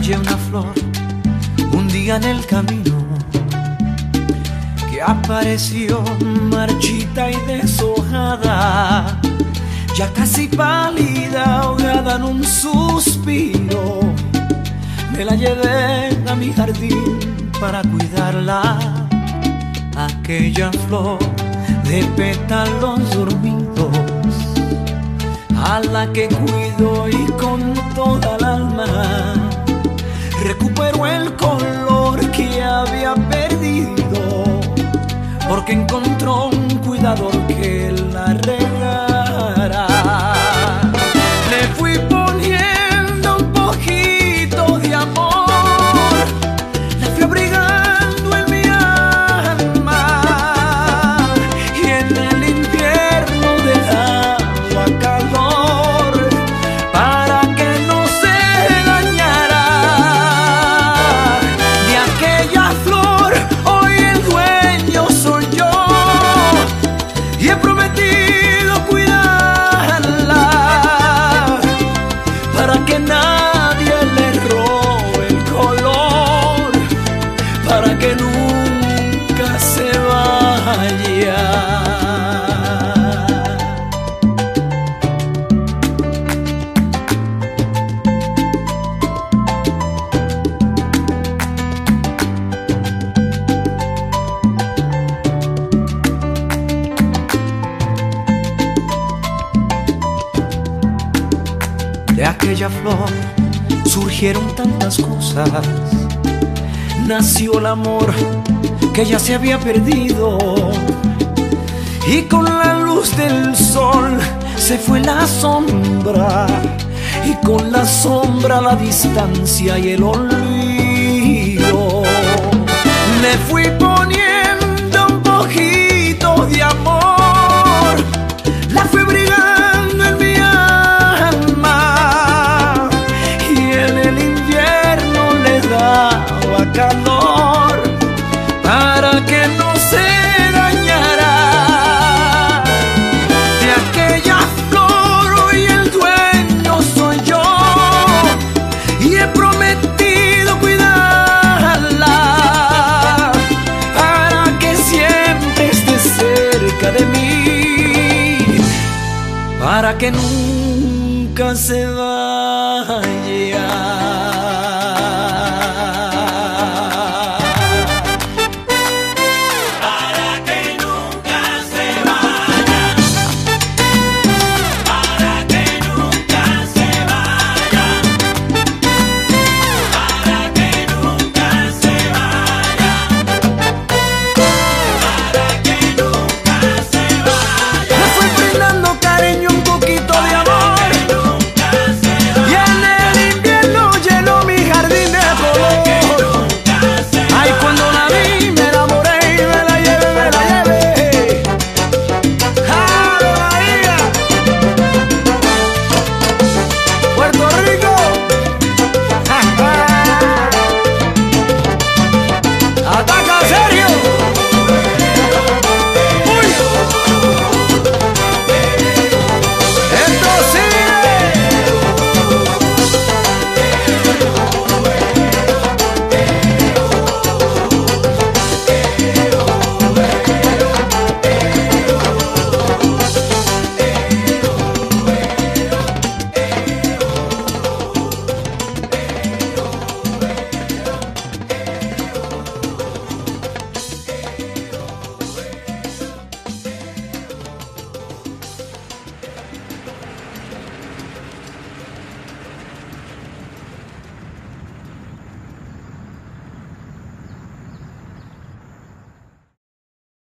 hallé una flor un día en el camino que apareció marchita y deshojada, ya casi pálida, ahogada en un suspiro. Me la llevé a mi jardín para cuidarla, aquella flor de pétalos dormidos, a la que cuido y con toda el alma recuperó el color que había perdido, porque encontró un cuidador que la regara. Le fui poniendo un poquito de amor, la fui abrigando en mi alma, y en el invierno le daba calor para que no se dañara. De aquella flor hoy el dueño soy yo, y he prometido cuidarla para que nadie le robe el color, para que nunca se vaya. De aquella flor surgieron tantas cosas, nació el amor que ya se había perdido, y con la luz del sol se fue la sombra, y con la sombra la distancia y el olvido. Le fui poniendo un poquito de amor, la fui brigando en mi alma, y en el invierno le daba calor para que no se dañara. De aquella flor hoy el dueño soy yo, y he prometido cuidarla para que siempre esté cerca de mí, para que nunca se vaya.